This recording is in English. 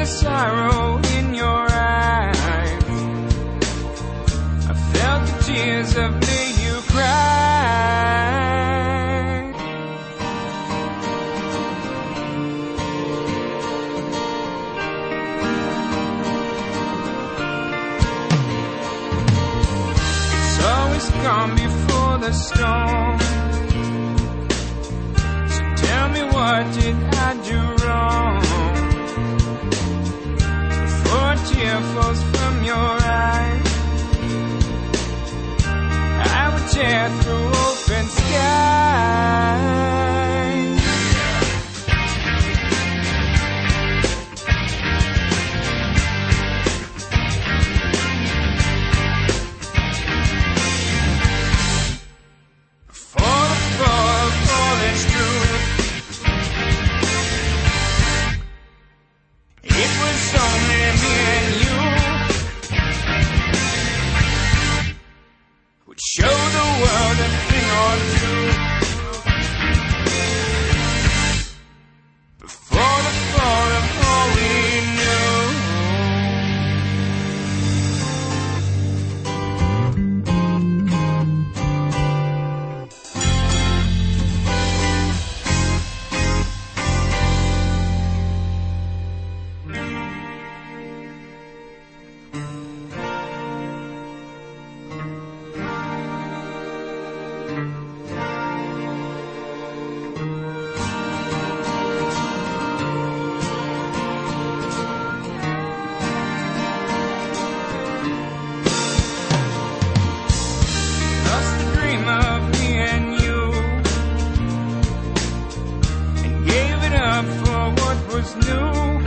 the sorrow in your eyes. I felt the tears that made you cry. It's always calm before the storm. So tell me, what did I do wrong? Before a tear falls from your eye, I would tear through open sky. Before the fall of all is true, it was only me and you would show the world a thing or two. Before the fall of all we lost the dream of me and you, and gave it up for what was new.